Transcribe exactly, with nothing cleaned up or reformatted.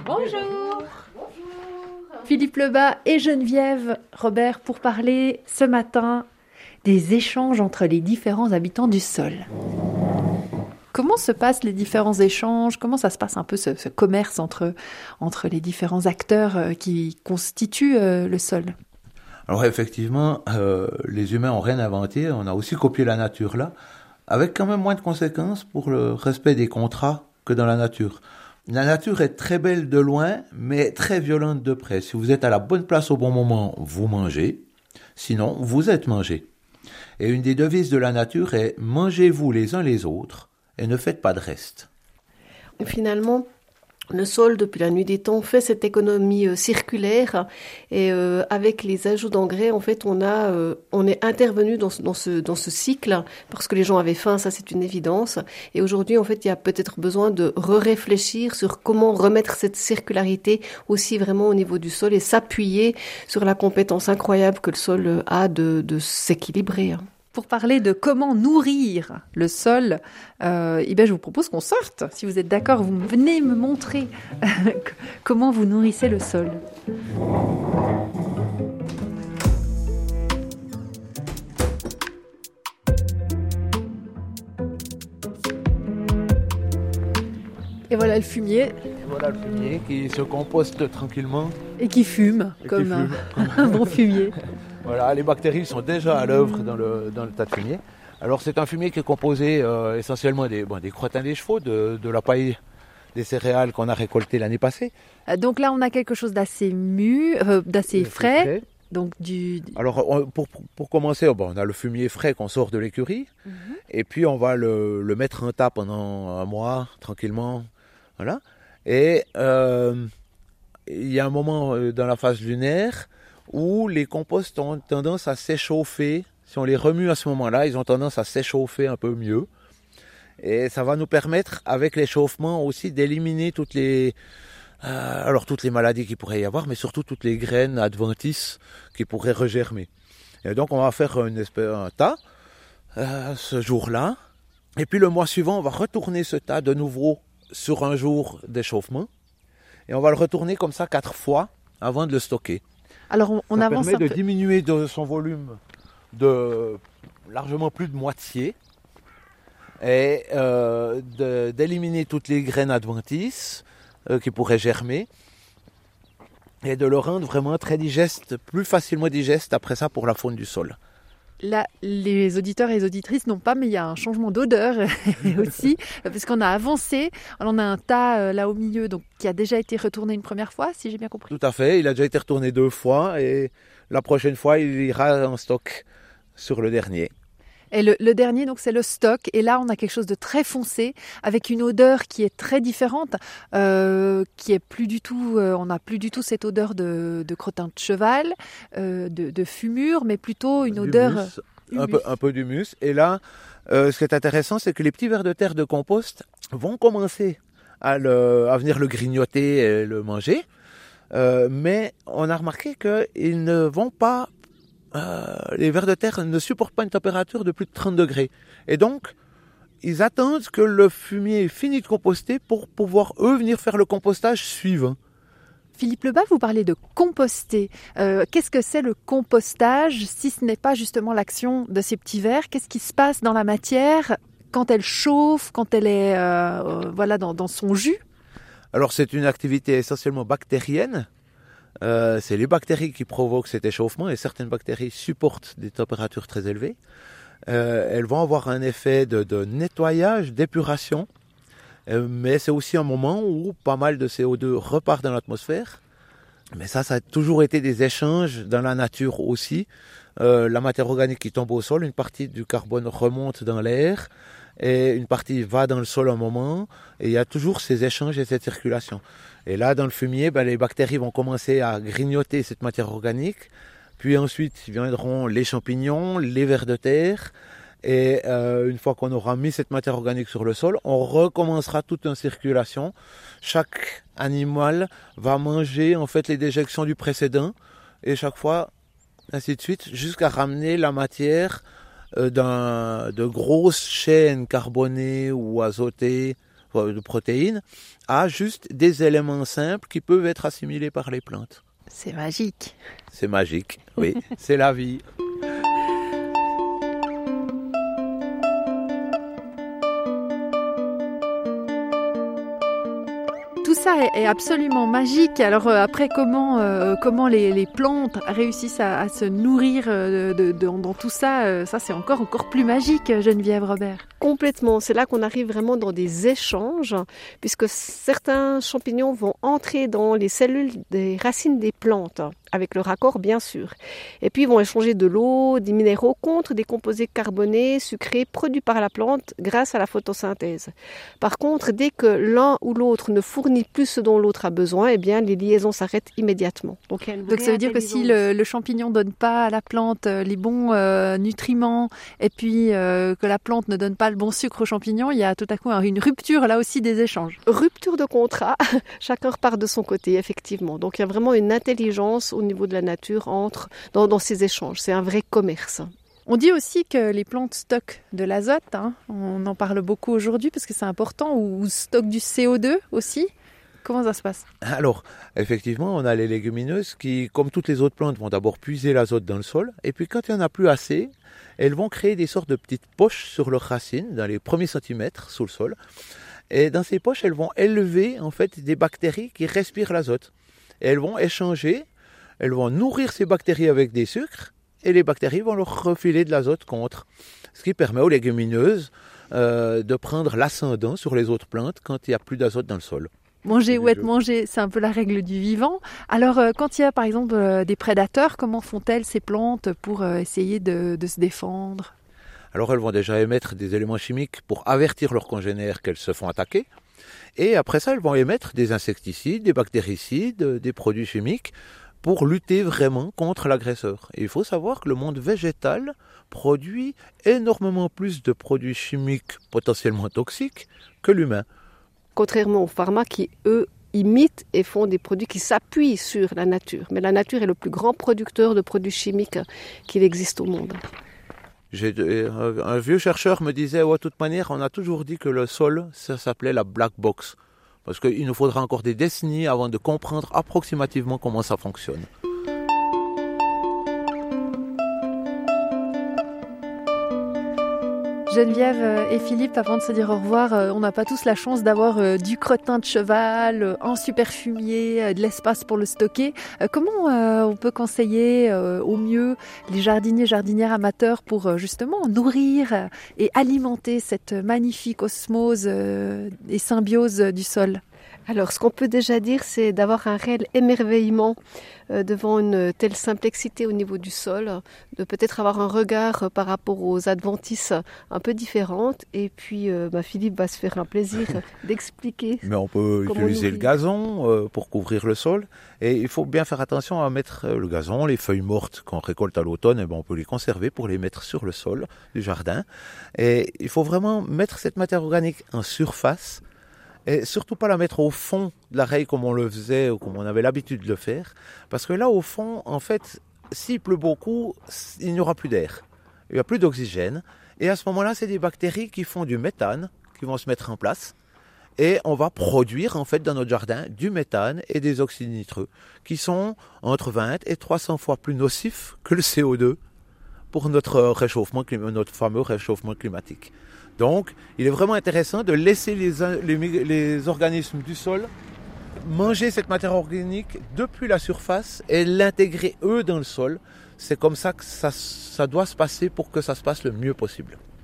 Bonjour. Philippe Lebas et Geneviève Robert pour parler ce matin des échanges entre les différents habitants du sol. Comment se passent les différents échanges? Comment ça se passe un peu ce, ce commerce entre, entre les différents acteurs qui constituent euh, le sol? Alors effectivement, euh, les humains n'ont rien inventé, on a aussi copié la nature là, avec quand même moins de conséquences pour le respect des contrats que dans la nature. La nature est très belle de loin, mais très violente de près. Si vous êtes à la bonne place au bon moment, vous mangez, sinon vous êtes mangé. Et une des devises de la nature est « mangez-vous les uns les autres ». Et ne faites pas de reste. Finalement, le sol, depuis la nuit des temps, fait cette économie euh, circulaire. Et euh, avec les ajouts d'engrais, en fait, on a, euh, on est intervenu dans ce, dans ce, dans ce cycle parce que les gens avaient faim, ça c'est une évidence. Et aujourd'hui, en fait, il y a peut-être besoin de re-réfléchir sur comment remettre cette circularité aussi vraiment au niveau du sol et s'appuyer sur la compétence incroyable que le sol a de, de s'équilibrer. Pour parler de comment nourrir le sol, euh, eh bien je vous propose qu'on sorte. Si vous êtes d'accord, vous venez me montrer euh, comment vous nourrissez le sol. Et voilà le fumier. Et voilà le fumier qui se composte tranquillement. Et qui fume, Et comme qui un, fume. un bon fumier. Voilà, les bactéries sont déjà à l'œuvre dans le, dans le tas de fumier. Alors c'est un fumier qui est composé euh, essentiellement des, bon, des crottins des chevaux, de, de la paille des céréales qu'on a récoltées l'année passée. Donc là on a quelque chose d'assez mu, euh, d'assez Et frais. frais. Donc du... Alors on, pour, pour commencer, bon, on a le fumier frais qu'on sort de l'écurie. Mm-hmm. Et puis on va le, le mettre en tas pendant un mois, tranquillement. Voilà. Et euh, il y a un moment dans la phase lunaire où les composts ont tendance à s'échauffer. Si on les remue à ce moment-là, ils ont tendance à s'échauffer un peu mieux. Et ça va nous permettre, avec l'échauffement aussi, d'éliminer toutes les, euh, alors toutes les maladies qu'il pourrait y avoir, mais surtout toutes les graines adventices qui pourraient regermer. Et donc on va faire une espèce, un tas euh, ce jour-là. Et puis le mois suivant, on va retourner ce tas de nouveau sur un jour d'échauffement. Et on va le retourner comme ça quatre fois avant de le stocker. Alors on, on ça avance permet un de peu. diminuer de son volume de largement plus de moitié et euh, de, d'éliminer toutes les graines adventices euh, qui pourraient germer et de le rendre vraiment très digeste, plus facilement digeste après ça pour la faune du sol. Là, les auditeurs et les auditrices n'ont pas, mais il y a un changement d'odeur aussi, parce qu'on a avancé. On a un tas euh, là au milieu, donc qui a déjà été retourné une première fois, si j'ai bien compris. Tout à fait, il a déjà été retourné deux fois et la prochaine fois, il ira en stock sur le dernier. Et le, le dernier, donc, c'est le stock. Et là, on a quelque chose de très foncé, avec une odeur qui est très différente, euh, qui est plus du tout. Euh, on n'a plus du tout cette odeur de, de crottin de cheval, euh, de, de fumure, mais plutôt une odeur. Humus, un peu, un peu d'humus. Et là, euh, ce qui est intéressant, c'est que les petits vers de terre de compost vont commencer à, le, à venir le grignoter et le manger. Euh, mais on a remarqué qu'ils ne vont pas. Euh, les vers de terre ne supportent pas une température de plus de trente degrés. Et donc, ils attendent que le fumier finisse de composter pour pouvoir, eux, venir faire le compostage suivant. Philippe Lebas, vous parlez de composter. Euh, qu'est-ce que c'est le compostage, si ce n'est pas justement l'action de ces petits vers? Qu'est-ce qui se passe dans la matière quand elle chauffe, quand elle est euh, voilà, dans, dans son jus? Alors, c'est une activité essentiellement bactérienne. Euh, c'est les bactéries qui provoquent cet échauffement et certaines bactéries supportent des températures très élevées. Euh, elles vont avoir un effet de, de nettoyage, d'épuration, euh, mais c'est aussi un moment où pas mal de C O deux repart dans l'atmosphère. Mais ça, ça a toujours été des échanges dans la nature aussi. Euh, la matière organique qui tombe au sol, une partie du carbone remonte dans l'air et une partie va dans le sol un moment. Et il y a toujours ces échanges et cette circulation. Et là, dans le fumier, ben, les bactéries vont commencer à grignoter cette matière organique. Puis ensuite, viendront les champignons, les vers de terre. Et euh, une fois qu'on aura mis cette matière organique sur le sol, on recommencera toute une circulation. Chaque animal va manger en fait les déjections du précédent. Et chaque fois, ainsi de suite, jusqu'à ramener la matière euh, d'un, de grosses chaînes carbonées ou azotées, de protéines à juste des éléments simples qui peuvent être assimilés par les plantes. C'est magique. C'est magique, oui, c'est la vie. Tout ça est absolument magique. Alors euh, après, comment, euh, comment les, les plantes réussissent à, à se nourrir euh, de, de, dans tout ça, euh, ça c'est encore, encore plus magique, Geneviève Robert. Complètement, c'est là qu'on arrive vraiment dans des échanges, puisque certains champignons vont entrer dans les cellules des racines des plantes, avec le raccord bien sûr. Et puis ils vont échanger de l'eau, des minéraux contre des composés carbonés, sucrés, produits par la plante grâce à la photosynthèse. Par contre, dès que l'un ou l'autre ne fournit plus ce dont l'autre a besoin, eh bien les liaisons s'arrêtent immédiatement. Donc, Donc ça veut dire que si le, le champignon ne donne pas à la plante les bons euh, nutriments, et puis euh, que la plante ne donne pas le bon sucre au champignon, il y a tout à coup une rupture là aussi des échanges. Rupture de contrat, chacun repart de son côté, effectivement. Donc il y a vraiment une intelligence au niveau de la nature entre dans, dans ces échanges. C'est un vrai commerce. On dit aussi que les plantes stockent de l'azote, hein. On en parle beaucoup aujourd'hui parce que c'est important, ou stockent du C O deux aussi. Comment ça se passe ? Alors, effectivement, on a les légumineuses qui, comme toutes les autres plantes, vont d'abord puiser l'azote dans le sol, et puis quand il n'y en a plus assez, elles vont créer des sortes de petites poches sur leurs racines, dans les premiers centimètres sous le sol. Et dans ces poches, elles vont élever en fait des bactéries qui respirent l'azote. Et elles vont échanger, elles vont nourrir ces bactéries avec des sucres, et les bactéries vont leur refiler de l'azote contre. Ce qui permet aux légumineuses euh, de prendre l'ascendant sur les autres plantes quand il n'y a plus d'azote dans le sol. Manger ou être mangé, c'est un peu la règle du vivant. Alors, euh, quand il y a par exemple euh, des prédateurs, comment font-elles ces plantes pour euh, essayer de, de se défendre ? Alors, elles vont déjà émettre des éléments chimiques pour avertir leurs congénères qu'elles se font attaquer. Et après ça, elles vont émettre des insecticides, des bactéricides, des produits chimiques pour lutter vraiment contre l'agresseur. Et il faut savoir que le monde végétal produit énormément plus de produits chimiques potentiellement toxiques que l'humain. Contrairement aux pharma qui, eux, imitent et font des produits qui s'appuient sur la nature. Mais la nature est le plus grand producteur de produits chimiques qu'il existe au monde. J'ai, un vieux chercheur me disait, ouais, de toute manière, on a toujours dit que le sol, ça s'appelait la black box. Parce qu'il nous faudra encore des décennies avant de comprendre approximativement comment ça fonctionne. Geneviève et Philippe, avant de se dire au revoir, on n'a pas tous la chance d'avoir du crottin de cheval, un super fumier, de l'espace pour le stocker. Comment on peut conseiller au mieux les jardiniers, jardinières amateurs pour justement nourrir et alimenter cette magnifique osmose et symbiose du sol ? Alors, ce qu'on peut déjà dire, c'est d'avoir un réel émerveillement euh, devant une telle simplexité au niveau du sol, de peut-être avoir un regard euh, par rapport aux adventices un peu différentes. Et puis, euh, bah, Philippe va se faire un plaisir d'expliquer. Mais on peut utiliser le gazon euh, pour couvrir le sol. Et il faut bien faire attention à mettre le gazon, les feuilles mortes qu'on récolte à l'automne, et ben on peut les conserver pour les mettre sur le sol du jardin. Et il faut vraiment mettre cette matière organique en surface. Et surtout pas la mettre au fond de la raie comme on le faisait ou comme on avait l'habitude de le faire. Parce que là, au fond, en fait, s'il pleut beaucoup, il n'y aura plus d'air. Il n'y a plus d'oxygène. Et à ce moment-là, c'est des bactéries qui font du méthane, qui vont se mettre en place. Et on va produire, en fait, dans notre jardin, du méthane et des oxydes nitreux, qui sont entre vingt et trois cents fois plus nocifs que le C O deux pour notre réchauffement, notre fameux réchauffement climatique. Donc, il est vraiment intéressant de laisser les, les, les organismes du sol manger cette matière organique depuis la surface et l'intégrer eux dans le sol. C'est comme ça que ça, ça doit se passer pour que ça se passe le mieux possible.